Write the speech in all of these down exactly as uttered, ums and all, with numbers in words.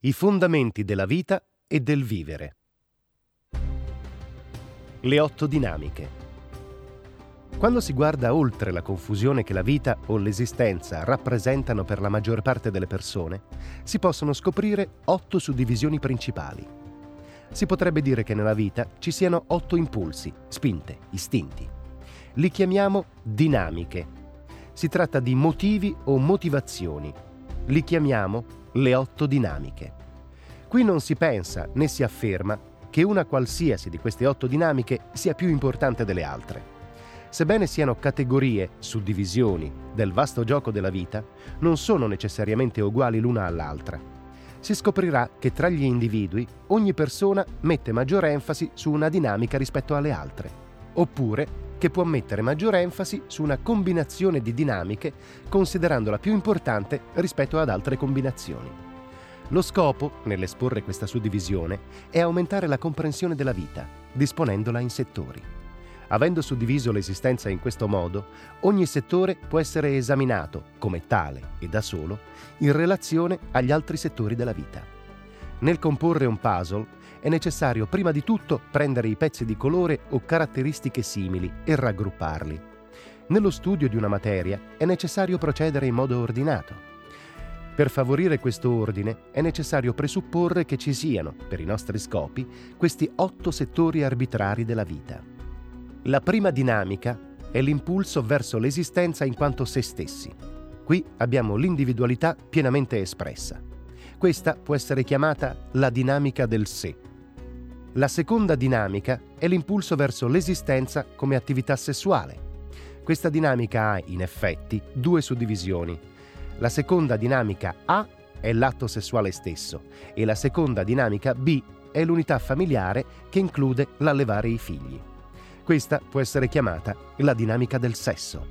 I fondamenti della vita e del vivere. Le otto dinamiche. Quando si guarda oltre la confusione che la vita o l'esistenza rappresentano per la maggior parte delle persone, si possono scoprire otto suddivisioni principali. Si potrebbe dire che nella vita ci siano otto impulsi, spinte, istinti. Li chiamiamo dinamiche. Si tratta di motivi o motivazioni. Li chiamiamo le otto dinamiche. Qui non si pensa né si afferma che una qualsiasi di queste otto dinamiche sia più importante delle altre. Sebbene siano categorie, suddivisioni del vasto gioco della vita, non sono necessariamente uguali l'una all'altra. Si scoprirà che tra gli individui ogni persona mette maggiore enfasi su una dinamica rispetto alle altre, oppure che può mettere maggiore enfasi su una combinazione di dinamiche considerandola più importante rispetto ad altre combinazioni. Lo scopo, nell'esporre questa suddivisione, è aumentare la comprensione della vita, disponendola in settori. Avendo suddiviso l'esistenza in questo modo, ogni settore può essere esaminato, come tale e da solo, in relazione agli altri settori della vita. Nel comporre un puzzle, è necessario prima di tutto prendere i pezzi di colore o caratteristiche simili e raggrupparli. Nello studio di una materia è necessario procedere in modo ordinato. Per favorire questo ordine è necessario presupporre che ci siano, per i nostri scopi, questi otto settori arbitrari della vita. La prima dinamica è l'impulso verso l'esistenza in quanto se stessi. Qui abbiamo l'individualità pienamente espressa. Questa può essere chiamata la dinamica del sé. La seconda dinamica è l'impulso verso l'esistenza come attività sessuale. Questa dinamica ha, in effetti, due suddivisioni. La seconda dinamica A è l'atto sessuale stesso e la seconda dinamica B è l'unità familiare che include l'allevare i figli. Questa può essere chiamata la dinamica del sesso.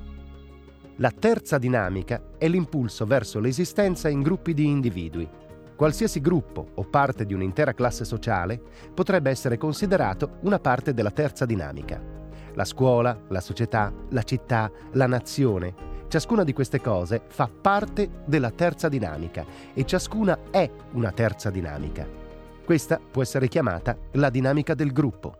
La terza dinamica è l'impulso verso l'esistenza in gruppi di individui. Qualsiasi gruppo o parte di un'intera classe sociale potrebbe essere considerato una parte della terza dinamica. La scuola, la società, la città, la nazione, ciascuna di queste cose fa parte della terza dinamica e ciascuna è una terza dinamica. Questa può essere chiamata la dinamica del gruppo.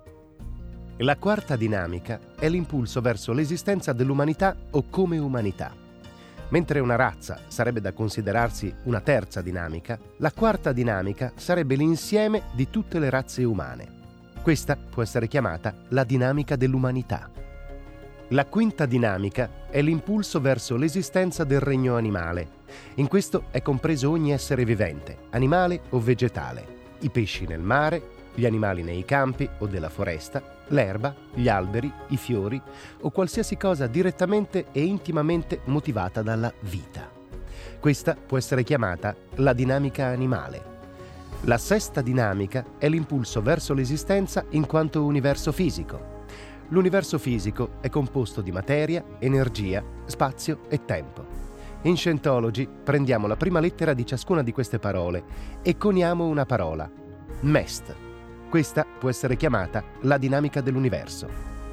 La quarta dinamica è l'impulso verso l'esistenza dell'umanità o come umanità. Mentre una razza sarebbe da considerarsi una terza dinamica, la quarta dinamica sarebbe l'insieme di tutte le razze umane. Questa può essere chiamata la dinamica dell'umanità. La quinta dinamica è l'impulso verso l'esistenza del regno animale. In questo è compreso ogni essere vivente, animale o vegetale, i pesci nel mare, gli animali nei campi o della foresta, l'erba, gli alberi, i fiori o qualsiasi cosa direttamente e intimamente motivata dalla vita. Questa può essere chiamata la dinamica animale. La sesta dinamica è l'impulso verso l'esistenza in quanto universo fisico. L'universo fisico è composto di materia, energia, spazio e tempo. In Scientology prendiamo la prima lettera di ciascuna di queste parole e coniamo una parola, Mest. Questa può essere chiamata la dinamica dell'universo.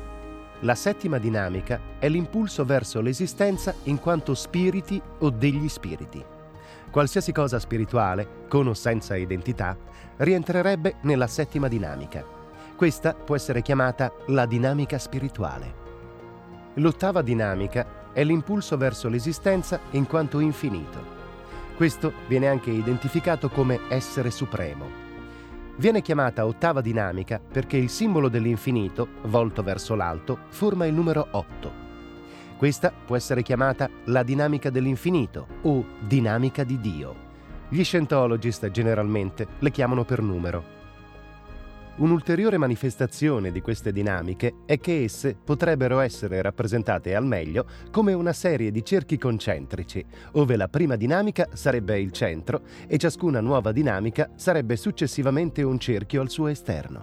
La settima dinamica è l'impulso verso l'esistenza in quanto spiriti o degli spiriti. Qualsiasi cosa spirituale, con o senza identità, rientrerebbe nella settima dinamica. Questa può essere chiamata la dinamica spirituale. L'ottava dinamica è l'impulso verso l'esistenza in quanto infinito. Questo viene anche identificato come essere supremo. Viene chiamata ottava dinamica perché il simbolo dell'infinito, volto verso l'alto, forma il numero otto. Questa può essere chiamata la dinamica dell'infinito o dinamica di Dio. Gli Scientologist generalmente le chiamano per numero. Un'ulteriore manifestazione di queste dinamiche è che esse potrebbero essere rappresentate al meglio come una serie di cerchi concentrici, ove la prima dinamica sarebbe il centro e ciascuna nuova dinamica sarebbe successivamente un cerchio al suo esterno.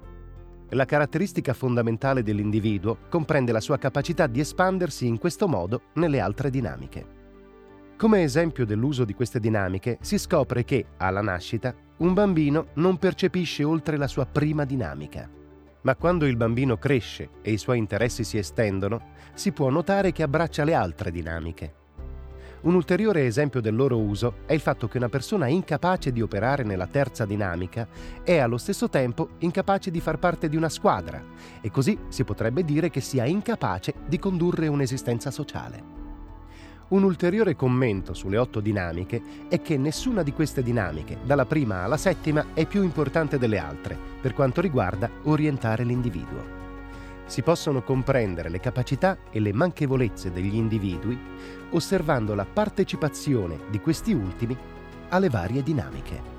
La caratteristica fondamentale dell'individuo comprende la sua capacità di espandersi in questo modo nelle altre dinamiche. Come esempio dell'uso di queste dinamiche si scopre che, alla nascita, un bambino non percepisce oltre la sua prima dinamica. Ma quando il bambino cresce e i suoi interessi si estendono, si può notare che abbraccia le altre dinamiche. Un ulteriore esempio del loro uso è il fatto che una persona incapace di operare nella terza dinamica è allo stesso tempo incapace di far parte di una squadra, e così si potrebbe dire che sia incapace di condurre un'esistenza sociale. Un ulteriore commento sulle otto dinamiche è che nessuna di queste dinamiche, dalla prima alla settima, è più importante delle altre per quanto riguarda orientare l'individuo. Si possono comprendere le capacità e le manchevolezze degli individui osservando la partecipazione di questi ultimi alle varie dinamiche.